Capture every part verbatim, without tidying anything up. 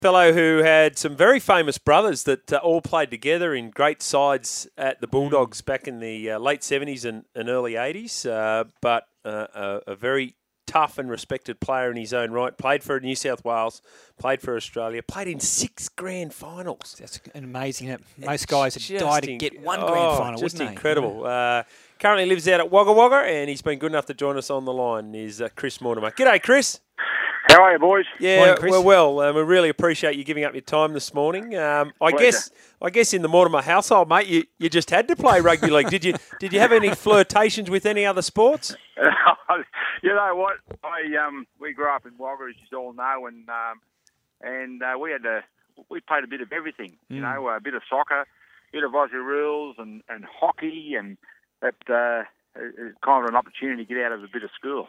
fellow who had some very famous brothers that uh, all played together in great sides at the Bulldogs back in the uh, late seventies and, and early eighties, uh, but uh, a, a very tough and respected player in his own right. Played for New South Wales, played for Australia, played in six grand finals. That's amazing. That most guys would Just die to inc- get one oh, grand final, just wouldn't they? incredible. Uh, currently lives out at Wagga Wagga, and he's been good enough to join us on the line. Is uh, Chris Mortimer. G'day, Chris. How are you, boys? Yeah, Morning, Chris. we're well. Um, we really appreciate you giving up your time this morning. Um, I Pleasure. guess, I guess in the Mortimer household, mate, you, you just had to play rugby league. Did you? Did you have any flirtations with any other sports? You know what? I um, we grew up in Wagga, as you all know, and um, and uh, we had to we played a bit of everything. Mm. You know, a bit of soccer, a bit of Aussie rules, and, and hockey, and that uh, is kind of an opportunity to get out of a bit of school.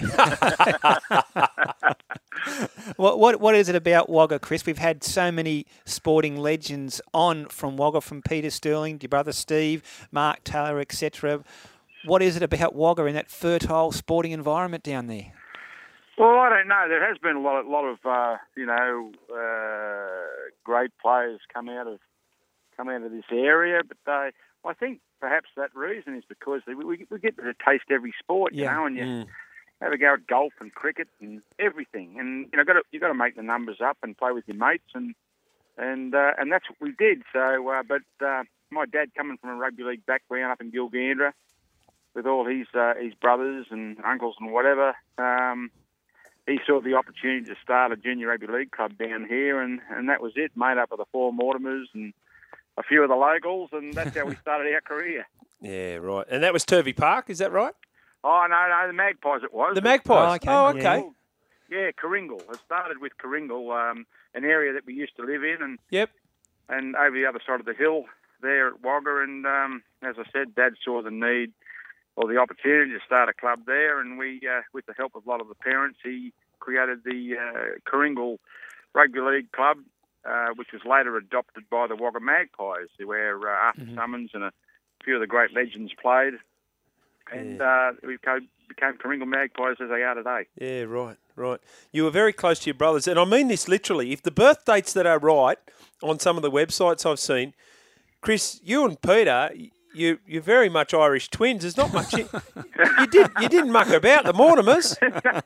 What, what what is it about Wagga, Chris? We've had so many sporting legends on from Wagga, from Peter Sterling, your brother Steve, Mark Taylor, et cetera. What is it about Wagga in that fertile sporting environment down there? Well, I don't know. There has been a lot, of, lot of uh, you know, uh, great players come out of come out of this area, but uh, I think perhaps that reason is because we, we, we get to taste every sport, you Yeah. know, and you Mm. have a go at golf and cricket and everything, and you know, got to you got to make the numbers up and play with your mates, and and uh, and that's what we did. So, uh, but uh, my dad coming from a rugby league background up in Gilgandra, with all his uh, his brothers and uncles and whatever. Um, He saw the opportunity to start a junior rugby league club down here, and, and that was it, made up of the four Mortimers and a few of the locals, and that's how we started our career. Yeah, right. And that was Turvey Park, is that right? Oh, no, no, the Magpies it was. The Magpies. Oh, okay. Oh, Yeah. okay. Yeah, Coringal. It started with Coringal, um, an area that we used to live in, and Yep. and over the other side of the hill there at Wagga, and um, as I said, Dad saw the need or the opportunity to start a club there, and we, uh, with the help of a lot of the parents, he created the uh, Coringal Rugby League Club, uh, which was later adopted by the Wagga Magpies, where uh, Arthur Mm-hmm. Summons and a few of the great legends played, and uh, we became, became Coringal Magpies as they are today. Yeah, right, right. You were very close to your brothers, and I mean this literally. If the birth dates that are right on some of the websites I've seen, Chris, you and Peter, you you're very much Irish twins. There's not much. You, you did you didn't muck about the Mortimers.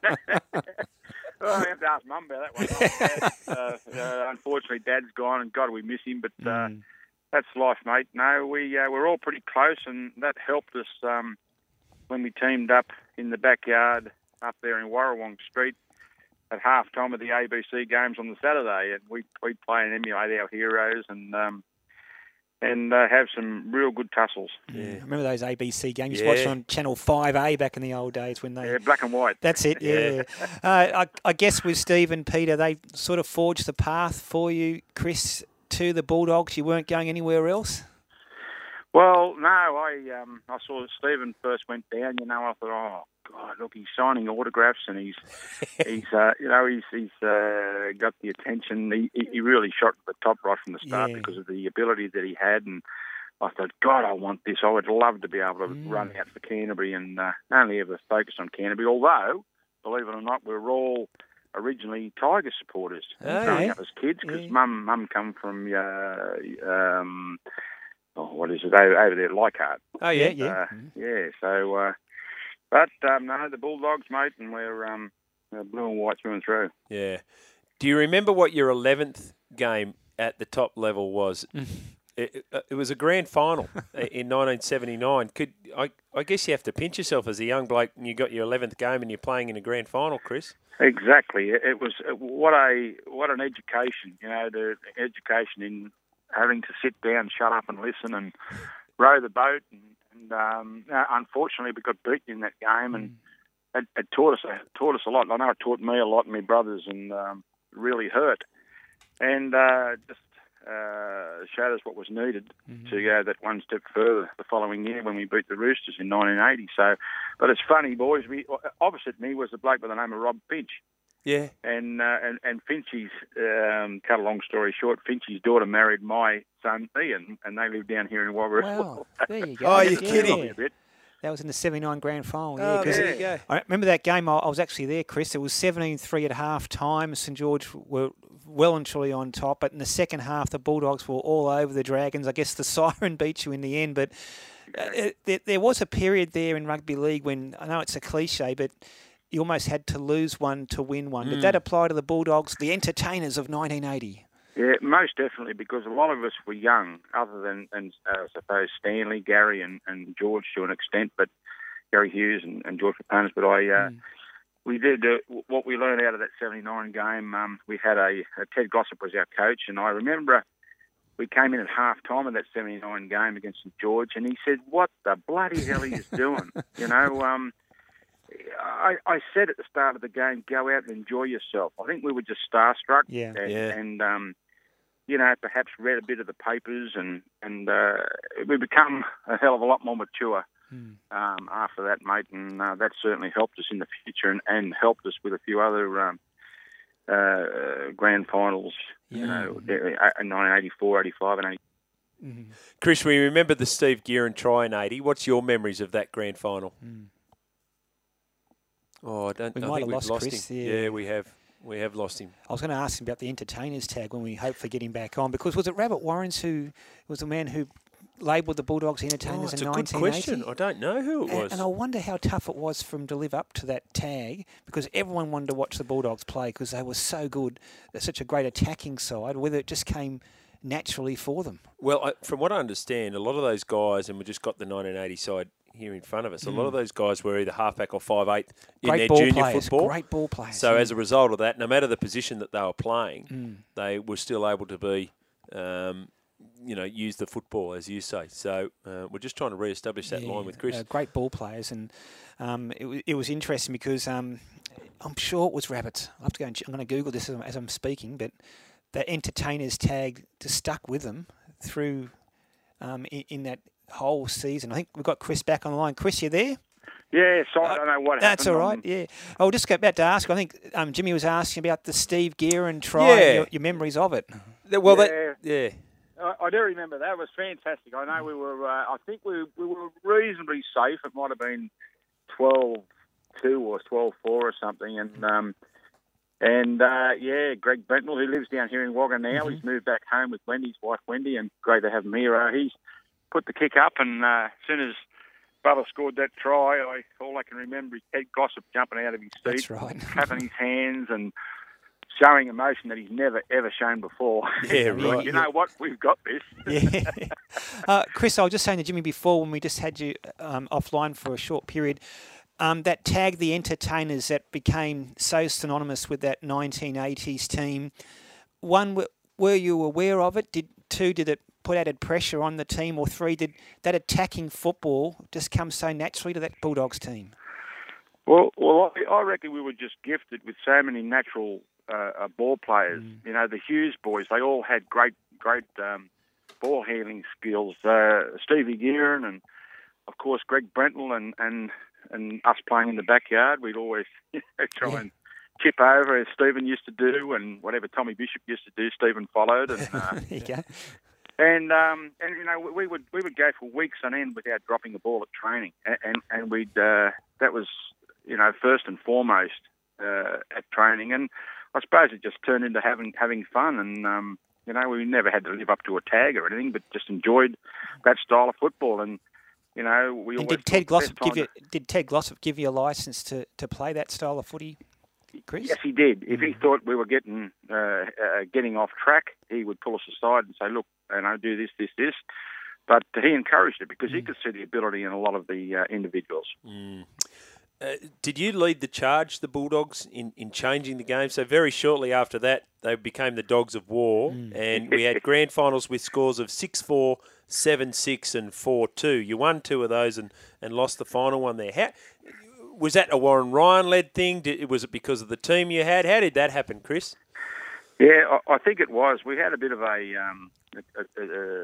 Well, I have to ask Mum about that one. uh, uh, unfortunately, Dad's gone, and God, we miss him. But uh, Mm. that's life, mate. No, we uh, we're all pretty close, and that helped us um, when we teamed up in the backyard up there in Warrawong Street at half time of the A B C games on the Saturday, and we we play and emulate our heroes, and um, and uh, have some real good tussles. Yeah. I remember those A B C games. You Yeah. watched on Channel five A back in the old days when they... Yeah, black and white. That's it, yeah. uh, I, I guess with Steve and Peter, they sort of forged the path for you, Chris, to the Bulldogs. You weren't going anywhere else? Well, no, I um, I saw Stephen first went down. You know, I thought, oh God, look, he's signing autographs, and he's he's uh, you know he's he's uh, got the attention. He he really shot to the top right from the start Yeah. because of the ability that he had, and I thought, God, I want this. I would love to be able to Mm. run out for Canterbury and uh, only ever focus on Canterbury. Although, believe it or not, we were all originally Tiger supporters Oh, growing yeah. up as kids because Yeah. mum mum come from uh, um. Oh, what is it over, over there at Leichhardt? Oh yeah, Yeah. Uh, yeah, so, uh, but um, no, the Bulldogs, mate, and we're um, uh, blue and white through and through. yeah. Do you remember what your eleventh game at the top level was? It, it, it was a grand final in nineteen seventy-nine. Could I? I guess you have to pinch yourself as a young bloke, and you got your eleventh game, and you're playing in a grand final, Chris. Exactly. It, it was uh, what a what an education, you know, the education in having to sit down, shut up, and listen, and row the boat. And, and um, uh, unfortunately, we got beaten in that game, and it, it taught us it taught us a lot. I know it taught me a lot, and my brothers, and um, really hurt. And uh, just uh, showed us what was needed Mm-hmm. to go that one step further the following year when we beat the Roosters in nineteen eighty. So, but it's funny, boys. We opposite me was a bloke by the name of Rob Finch. Yeah. And uh, and and Finchie's, um, cut a long story short, Finchie's daughter married my son Ian, and they live down here in Wagga as Wow, well. there you go. Oh, you're Yeah. kidding. A bit. That was in the seventy-nine grand final, yeah. Oh, 'cause there yeah. you go. I remember that game. I I was actually there, Chris. It was seventeen three at half time. St George were well and truly on top. But in the second half, the Bulldogs were all over the Dragons. I guess the siren beat you in the end. But uh, it, there, there was a period there in rugby league when, I know it's a cliche, but you almost had to lose one to win one. Mm. Did that apply to the Bulldogs, the entertainers of nineteen eighty? Yeah, most definitely, because a lot of us were young, other than, and uh, I suppose, Stanley, Gary and, and George to an extent, but Gary Hughes and, and George Paponis. But I, uh, mm. we did uh, what we learned out of that seventy-nine game. Um, we had a, a Ted Glossop was our coach, and I remember we came in at half-time of that seventy-nine game against St George, and he said, "What the bloody hell are you doing?" You know, um, I, I said at the start of the game, "Go out and enjoy yourself." I think we were just starstruck, yeah, and, yeah. and um, you know, perhaps read a bit of the papers, and and uh, we become a hell of a lot more mature mm. um, after that, mate, and uh, that certainly helped us in the future, and, and helped us with a few other um, uh, grand finals, yeah. you know, in nineteen eighty-four, eighty-five, and eighty. Mm-hmm. Chris, we remember the Steve Gearon try in eighty. What's your memories of that grand final? Mm. Oh, I don't. We I might think have lost lost Chris. him. Yeah. yeah, we have. We have lost him. I was going to ask him about the entertainers tag when we hopefully get him back on, because was it Rabbit Warrens who was the man who labelled the Bulldogs entertainers oh, it's in a nineteen good eighty? question. I don't know who it and, was. And I wonder how tough it was for him to live up to that tag, because everyone wanted to watch the Bulldogs play because they were so good. They're such a great attacking side. Whether it just came naturally for them. Well, I, from what I understand, a lot of those guys, and we just got the nineteen eighty side here in front of us, mm. a lot of those guys were either halfback or five eight in great their ball junior players, football. Great ball players. So yeah. as a result of that, no matter the position that they were playing, mm. they were still able to be, um, you know, use the football, as you say. So uh, we're just trying to re-establish that yeah, line with Chris. Uh, great ball players, and um, it, w- it was interesting because um, I'm sure it was Rabbits. I have to go. And ch- I'm going to Google this as I'm, as I'm speaking, but that entertainers tag just stuck with them through um, in, in that whole season. I think we've got Chris back on the line. Chris, you there? Yeah, so I don't know what That's happened. all right, yeah. I was just about to ask, I think um, Jimmy was asking about the Steve Gearon try, yeah. your, your memories of it. Well, yeah. that, yeah. I, I do remember that. It was fantastic. I know we were, uh, I think we, we were reasonably safe. It might have been twelve two or twelve four or something. And, um, and uh, yeah, Greg Brentnell, who lives down here in Wagga now, mm-hmm. he's moved back home with Wendy's wife, Wendy, and great to have him here. Uh, he's put the kick up, and uh, as soon as Bubba scored that try, I, all I can remember is Ted Glossop jumping out of his seat, That's right. clapping his hands and showing emotion that he's never, ever shown before. Yeah, right. You know what? We've got this. Yeah. uh, Chris, I was just saying to Jimmy before when we just had you um, offline for a short period, um, that tag, the entertainers, that became so synonymous with that nineteen eighties team. One, were you aware of it? Did Two, did it put added pressure on the team? Or three, did that attacking football just come so naturally to that Bulldogs team? Well, well, I, I reckon we were just gifted with so many natural uh, uh, ball players. Mm. You know, the Hughes boys, they all had great, great um, ball handling skills. Uh, Stevie Gearon and, of course, Greg Brentnell and, and, and us playing in the backyard, we'd always you know, try yeah. and chip over as Stephen used to do, and whatever Tommy Bishop used to do, Stephen followed. And, uh, there you go. And um, and you know we would we would go for weeks on end without dropping a ball at training, and and, and we'd uh, that was you know first and foremost uh, at training, and I suppose it just turned into having having fun, and um, you know we never had to live up to a tag or anything, but just enjoyed that style of football, and you know we. And always did Ted Glossop give you to... did Ted Glossop give you a license to, to play that style of footy? Chris? Yes, he did. If he thought we were getting uh, uh, getting off track, he would pull us aside and say, "Look, you know, do this, this, this." But he encouraged it because mm. he could see the ability in a lot of the uh, individuals. Mm. Uh, did you lead the charge, the Bulldogs, in, in changing the game? So very shortly after that, they became the Dogs of War, mm. and we had grand finals with scores of six four, seven six, and four two. You won two of those and, and lost the final one there. How... Was that a Warren Ryan-led thing? Did, was it because of the team you had? How did that happen, Chris? Yeah, I, I think it was. We had a bit of a, um, a, a,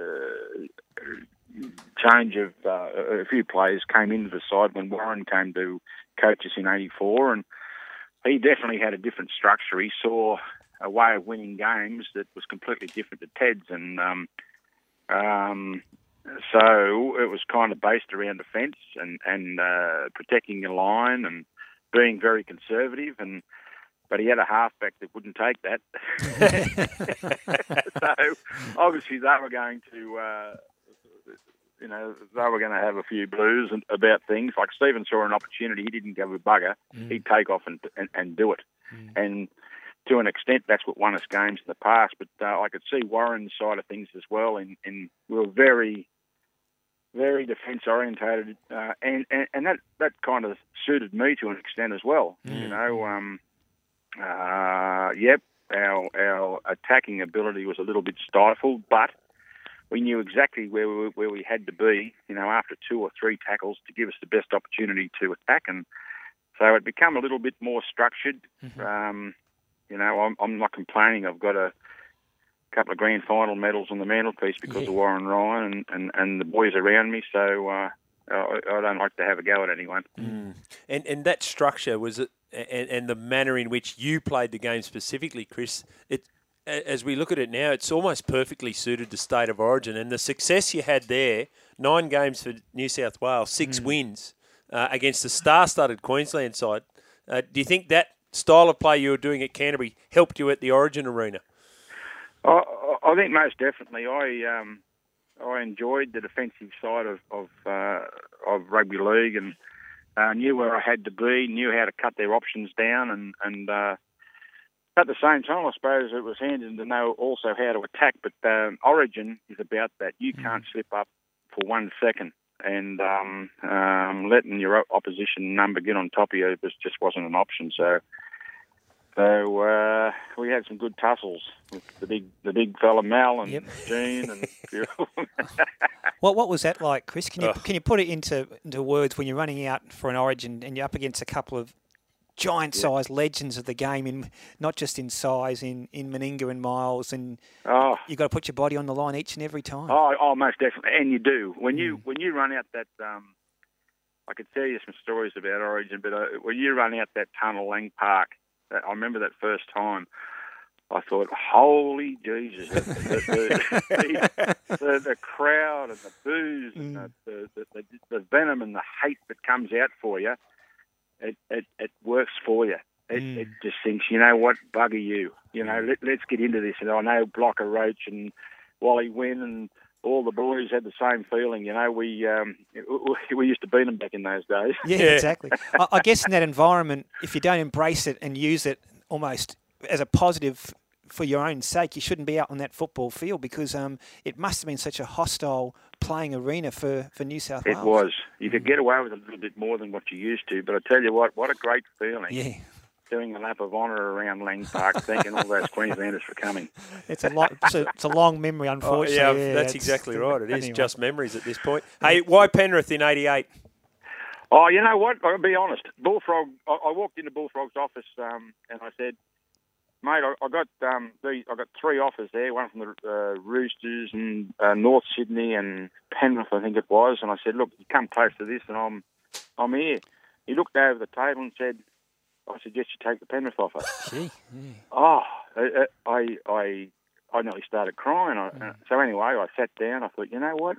a change of uh, a few players came into the side when Warren came to coach us in eighty-four, and he definitely had a different structure. He saw a way of winning games that was completely different to Ted's, and um, um, so it was kind of based around defence and, and uh, protecting your line and being very conservative. And but he had a halfback that wouldn't take that. So obviously they were going to, uh, you know, they were going to have a few blues and, about things. Like Stephen saw an opportunity, he didn't give a bugger. Mm. He'd take off and and, and do it. Mm. And to an extent, that's what won us games in the past. But uh, I could see Warren's side of things as well, and, and we were very, very defence orientated, uh, and, and and that, that kind of suited me to an extent as well. Mm. You know, um, uh, yep, our our attacking ability was a little bit stifled, but we knew exactly where we, where we had to be, you know, after two or three tackles to give us the best opportunity to attack. And so it became a little bit more structured. Mm-hmm. Um, you know, I'm, I'm not complaining. I've got a couple of grand final medals on the mantelpiece because yeah. of Warren Ryan and, and, and the boys around me. So uh, I, I don't like to have a go at anyone. Mm. And and that structure, was it, and, and the manner in which you played the game specifically, Chris, it, as we look at it now, it's almost perfectly suited to State of Origin. And the success you had there, nine games for New South Wales, six mm. wins uh, against the star-studded Queensland side. Uh, do you think that style of play you were doing at Canterbury helped you at the Origin arena? I, I think most definitely. I um, I enjoyed the defensive side of of, uh, of rugby league and uh, knew where I had to be, knew how to cut their options down, and and uh, at the same time, I suppose it was handy to know also how to attack. But um, Origin is about that. You can't slip up for one second, and um, um, letting your opposition number get on top of you was, just wasn't an option. So, so uh, we had some good tussles with the big, the big fella Mal and yep. Gene and. What what was that like, Chris? Can you oh. can you put it into into words when you're running out for an Origin and you're up against a couple of giant-sized yeah. legends of the game, in not just in size, in, in Meninga and Miles, and oh. you've got to put your body on the line each and every time. Oh, oh most definitely, and you do. When you mm. when you run out that, um, I could tell you some stories about Origin, but uh, when you run out that tunnel, Lang Park, that, I remember that first time, I thought, holy Jesus, the, the, the, the, the crowd and the booze mm. and the, the, the, the venom and the hate that comes out for you, It, it it works for you. It, mm. it just thinks, you know what, bugger you. You know, let, let's get into this. And I know Blocker Roach and Wally Wynn and all the boys had the same feeling. You know, we um, we used to beat them back in those days. Yeah, yeah. exactly. I, I guess in that environment, if you don't embrace it and use it almost as a positive for your own sake, you shouldn't be out on that football field because um, it must have been such a hostile playing arena for, for New South Wales. It was. You could get away with a little bit more than what you used to, but I tell you what, what a great feeling. Yeah. Doing a lap of honour around Lang Park, thanking all those Queenslanders for coming. It's a long, it's a, it's a long memory, unfortunately. Oh, yeah, yeah, that's exactly right. It is anyway. Just memories at this point. Hey, why Penrith in eighty-eight? Oh, you know what? I'll be honest. Bullfrog. I, I walked into Bullfrog's office um, and I said, mate, I, I got um, the, I got three offers there, one from the uh, Roosters and uh, North Sydney and Penrith, I think it was. And I said, look, you come close to this, and I'm, I'm here. He looked over the table and said, I suggest you take the Penrith offer. Gee, yeah. Oh, I, I, I, I nearly started crying. I, mm. So anyway, I sat down. I thought, you know what?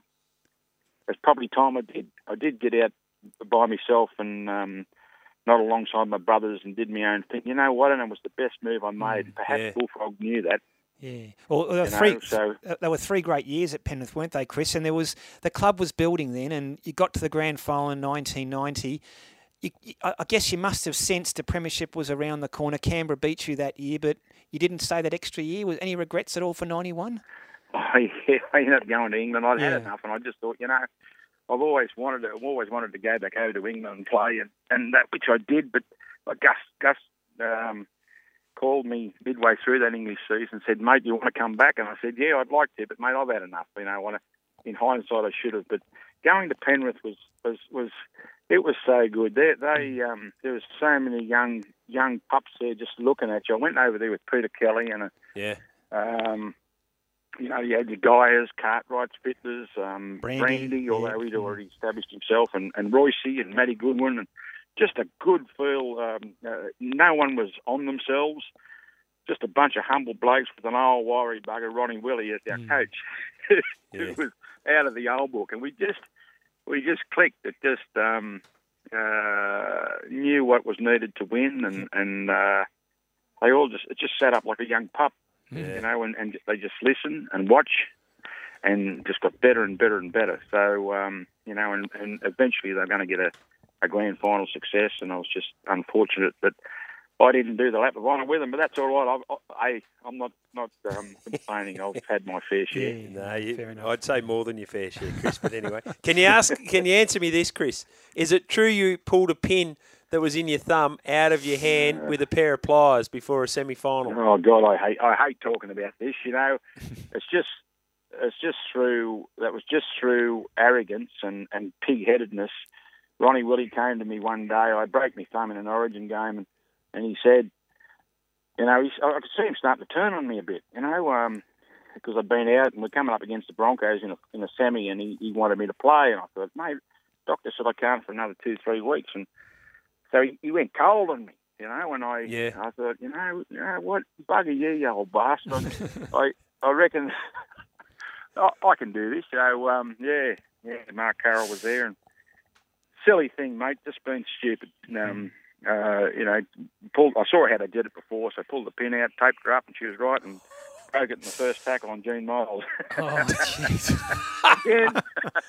It's probably time I did. I did get out by myself and. Um, not alongside my brothers, and did my own thing. You know what? And it was the best move I made. Perhaps yeah. Bullfrog knew that. Yeah. Well, there were, three, know, so, there were three great years at Penrith, weren't they, Chris? And there was the club was building then, and you got to the grand final in nineteen ninety. You, you, I guess you must have sensed the premiership was around the corner. Canberra beat you that year, but you didn't stay that extra year. Was any regrets at all for ninety-one? Oh, yeah, I ended up going to England. I'd yeah. had enough, and I just thought, you know, I've always wanted to. I've always wanted to go back over to England and play, and, and that which I did. But like Gus, Gus um, called me midway through that English season and said, "Mate, you want to come back?" And I said, "Yeah, I'd like to, but mate, I've had enough. You know, I want to." In hindsight, I should have. But going to Penrith was was, was it was so good. They, they um, there was so many young young pups there just looking at you. I went over there with Peter Kelly and a, yeah. Um, You know, you had your Guyers, Cartwrights, Fitters, um, Brandy, Brandy, although yeah. he'd already established himself, and, and Royce and Matty Goodwin, and just a good feel. Um, uh, no one was on themselves. Just a bunch of humble blokes with an old wiry bugger, Ronnie Willie, as our mm. coach, who yeah. was out of the old book, and we just we just clicked. It just um, uh, knew what was needed to win, and and. Uh, they all just it just sat up like a young pup, Yeah. you know, and, and they just listen and watch, and just got better and better and better. So um, you know, and, and eventually they're going to get a, a grand final success. And I was just unfortunate that I didn't do the lap of honour with them, but that's all right. I, I, I'm not not um, complaining. I've had my fair share. Yeah. No, you, Fair enough. I'd say more than your fair share, Chris. But anyway, can you ask? Can you answer me this, Chris? Is it true you pulled a pin that was in your thumb out of your hand with a pair of pliers before a semi-final? Oh God, I hate I hate talking about this. You know, it's just it's just through that was just through arrogance and, and pig-headedness. Ronnie Willie came to me one day. I broke my thumb in an Origin game, and, and he said, you know, he, I could see him starting to turn on me a bit. You know, um, because I'd been out and we're coming up against the Broncos in a in a semi, and he, he wanted me to play, and I thought, mate, doctor said I can't for another two three weeks, and so he, he went cold on me. You know, and I, Yeah. I thought, you know, you know what, bugger you, you old bastard. I, I reckon I, I can do this. So, um, yeah, yeah, Mark Carroll was there. And silly thing, mate, just being stupid. Um, uh, you know, pulled, I saw how they did it before, so I pulled the pin out, taped her up, and she was right, and broke it in the first tackle on Gene Miles. Oh, jeez. Again.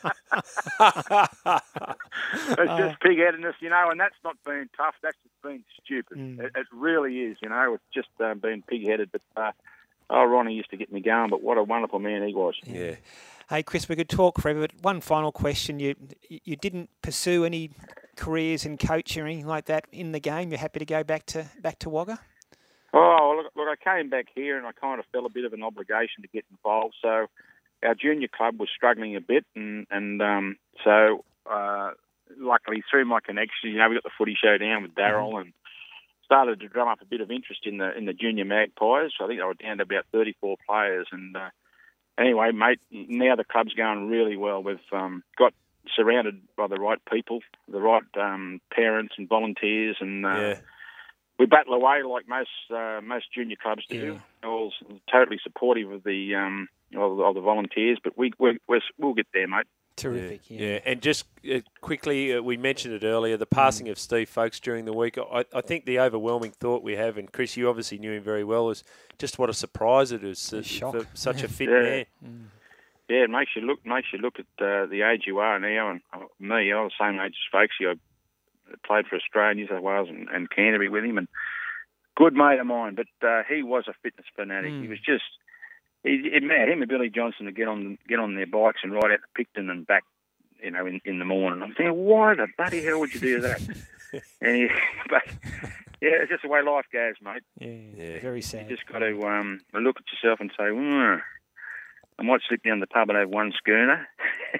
It's just pig-headedness, you know, and that's not being tough. That's just being stupid. Mm. It, it really is, you know. It's just uh, being pig-headed. But uh, oh, Ronnie used to get me going. But what a wonderful man he was. Yeah. Hey, Chris, we could talk forever, but one final question. You you didn't pursue any careers in coaching or anything like that in the game? You're happy to go back to back to Wagga? Oh, look, look, I came back here and I kind of felt a bit of an obligation to get involved. So our junior club was struggling a bit, and, and um, so uh, luckily through my connections, you know, we got the footy show down with Darryl mm-hmm. and started to drum up a bit of interest in the in the junior Magpies. I think they were down to about thirty-four players. And uh, anyway, mate, now the club's going really well. We've um, got surrounded by the right people, the right um, parents and volunteers, and uh, Yeah. we battle away like most uh, most junior clubs do. Yeah. All totally supportive of the um, of, of the volunteers, but we we we're, we'll get there, mate. Terrific. Yeah, Yeah. yeah. And just uh, quickly, uh, we mentioned it earlier, the passing mm. of Steve Folkes during the week. I, I think the overwhelming thought we have, and Chris, you obviously knew him very well, is just what a surprise it is uh, for such yeah. a fit yeah. man. Mm. Yeah, it makes you look makes you look at uh, the age you are now. And uh, me, I was the same age as Folkes. I played for Australia, New South Wales, and, and Canterbury with him, and good mate of mine. But uh, he was a fitness fanatic. Mm. He was just. He, it made him and Billy Johnson to get on get on their bikes and ride out to Picton and back, you know, in, in the morning. I'm thinking, why the bloody hell would you do that? and he, but yeah, it's just the way life goes, mate. Yeah, yeah. Very sad. You just got to um, look at yourself and say, mm, I might slip down the pub and have one schooner,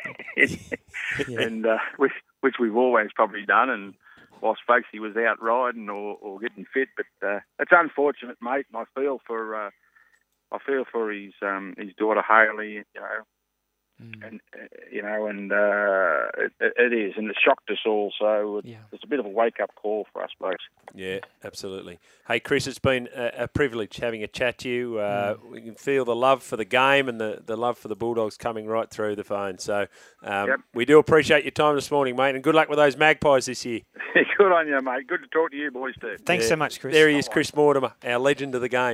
yeah. and uh, which which we've always probably done. And whilst Folkes was out riding or, or getting fit, but uh, it's unfortunate, mate. And I feel for. Uh, I feel for his um, his daughter Hayley, you know, mm. and uh, you know, and uh, it, it is, and it shocked us all. So yeah. it's a bit of a wake up call for us, folks. Yeah, absolutely. Hey, Chris, it's been a, a privilege having a chat to you. Uh, mm. We can feel the love for the game and the, the love for the Bulldogs coming right through the phone. So um, yep. we do appreciate your time this morning, mate, and good luck with those Magpies this year. Good on you, mate. Good to talk to you boys too. Thanks yeah. so much, Chris. There he is, Chris Mortimer, our legend of the game.